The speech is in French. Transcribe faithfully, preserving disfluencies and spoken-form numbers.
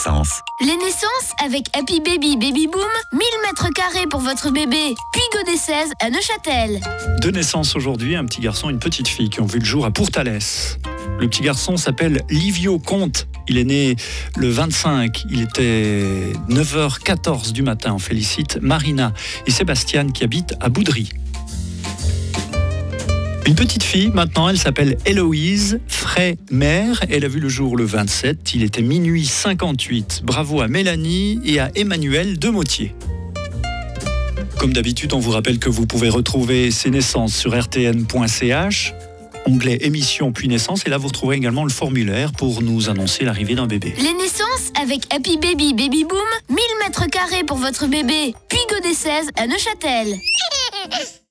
naissances. Les naissances avec Happy Baby Baby Boom, mille mètres carrés pour votre bébé. Puis Godet seize à Neuchâtel. Deux naissances aujourd'hui, un petit garçon et une petite fille qui ont vu le jour à Pourtalès. Le petit garçon s'appelle Livio Comte. Il est né le vingt-cinq, il était neuf heures quatorze du matin. On félicite Marina et Sébastien qui habitent à Boudry. Une petite fille, maintenant, elle s'appelle Héloïse Fray-Mère. Elle a vu le jour le vingt-sept, il était minuit cinquante-huit. Bravo à Mélanie et à Emmanuel Demotier. Comme d'habitude, on vous rappelle que vous pouvez retrouver ces naissances sur r t n point c h, onglet émission puis naissance, et là vous retrouverez également le formulaire pour nous annoncer l'arrivée d'un bébé. Les naissances avec Happy Baby Baby Boom, mille mètres carrés pour votre bébé. Puis Godet seize à Neuchâtel.